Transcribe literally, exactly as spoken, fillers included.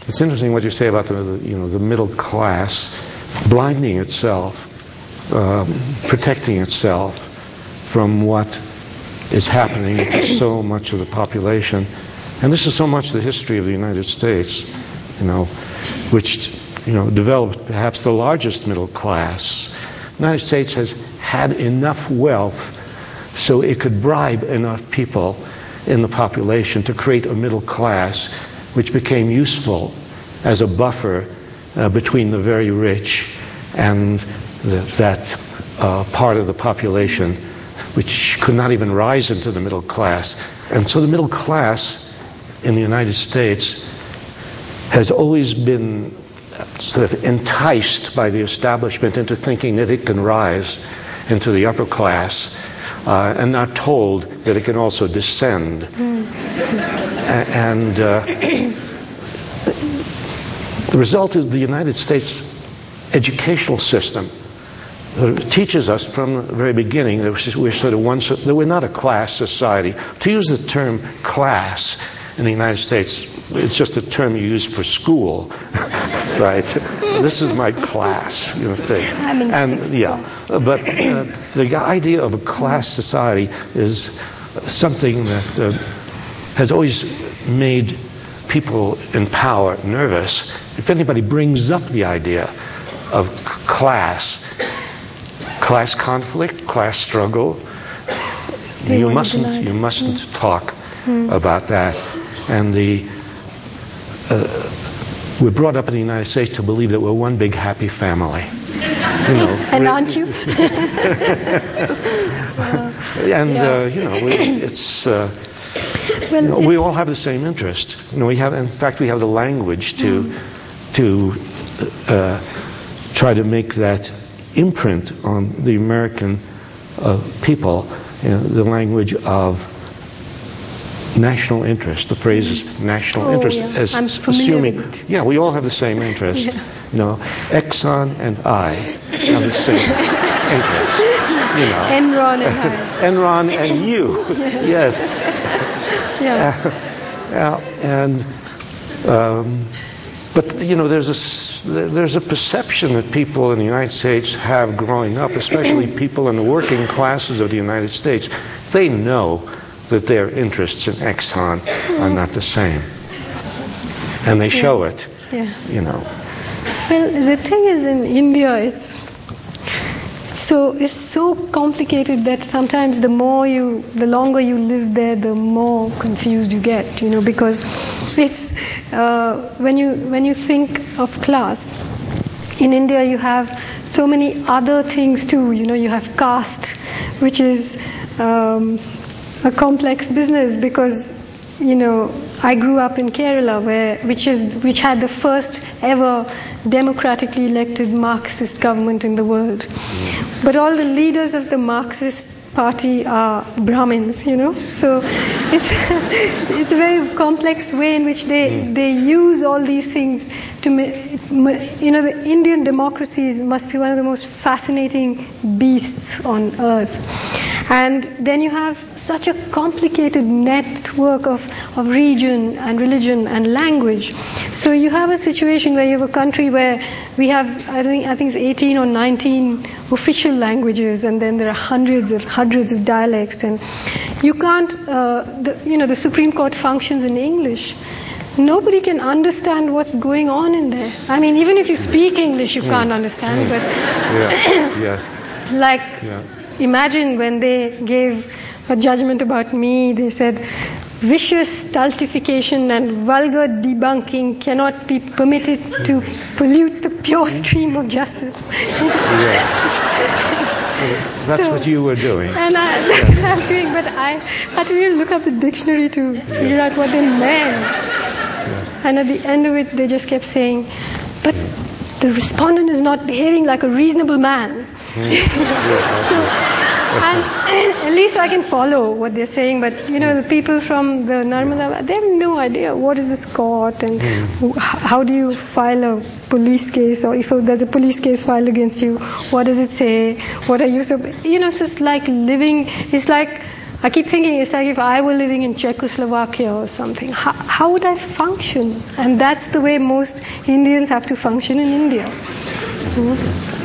it's interesting what you say about the, the you know the middle class blinding itself, um, protecting itself from what is happening to so much of the population. And this is so much the history of the United States, you know, which you know developed perhaps the largest middle class. The United States has had enough wealth so it could bribe enough people in the population to create a middle class which became useful as a buffer uh, between the very rich and the, that uh, part of the population which could not even rise into the middle class. And so the middle class in the United States has always been sort of enticed by the establishment into thinking that it can rise into the upper class, uh, and not told that it can also descend. Mm. And uh, the result is the United States educational system teaches us from the very beginning that we're sort of one, that we're not a class society. To use the term class in the United States, it's just a term you use for school, right? This is my class, you know, thing. And yeah, but uh, the idea of a class society is something that uh, has always made people in power nervous. If anybody brings up the idea of class, class conflict, class struggle, They you mustn't, you mustn't mm. talk mm. about that. And the uh, we're brought up in the United States to believe that we're one big happy family. You know, and aren't you? and yeah. uh, you know, we, it's uh, well, you know, it's we all have the same interest. You know, we have, in fact, we have the language to mm. to uh, try to make that imprint on the American uh, people. You know, the language of national interest. The phrase is national oh, interest, yeah. as I'm assuming, with it. yeah, we all have the same interest. Yeah. You know, Exxon and I have the same interest. You know, Enron and I. Enron and you, yes. Yeah. Uh, and um, but you know, there's a there's a perception that people in the United States have growing up, especially people in the working classes of the United States. They know that their interests in Exxon are not the same, and they show yeah. it. Yeah. You know. Well, the thing is, in India, it's so it's so complicated that sometimes the more you, the longer you live there, the more confused you get. You know, because it's uh, when you when you think of class in India, you have so many other things too. You know, you have caste, which is um, a complex business because, you know, I grew up in Kerala, where which is which had the first ever democratically elected Marxist government in the world. But all the leaders of the Marxist party are Brahmins, you know. So it's it's a very complex way in which they they use all these things to, you know, the Indian democracies must be one of the most fascinating beasts on earth. And then you have such a complicated network of, of region and religion and language. So you have a situation where you have a country where we have, I think, I think it's eighteen or nineteen official languages, and then there are hundreds of hundreds of dialects, and you can't, uh, the, you know, the Supreme Court functions in English. Nobody can understand what's going on in there. I mean, even if you speak English, you mm. can't understand. Mm. But yeah. Yes. like. Yeah. Imagine when they gave a judgment about me, they said, vicious stultification and vulgar debunking cannot be permitted to pollute the pure stream of justice. Yeah. That's so, what you were doing. And I, that's yeah. what I was doing, but I had to really look up the dictionary to yeah. figure out what they meant. Yeah. And at the end of it, they just kept saying, but yeah. the respondent is not behaving like a reasonable man. Mm. so, and at least I can follow what they're saying, but you know, the people from the Narmada, they have no idea what is this court and mm. how do you file a police case, or if there's a police case filed against you, what does it say, what are you, so, you know, so it's like living, it's like I keep thinking, it's like if I were living in Czechoslovakia or something, how, how would I function? And that's the way most Indians have to function in India. Mm-hmm.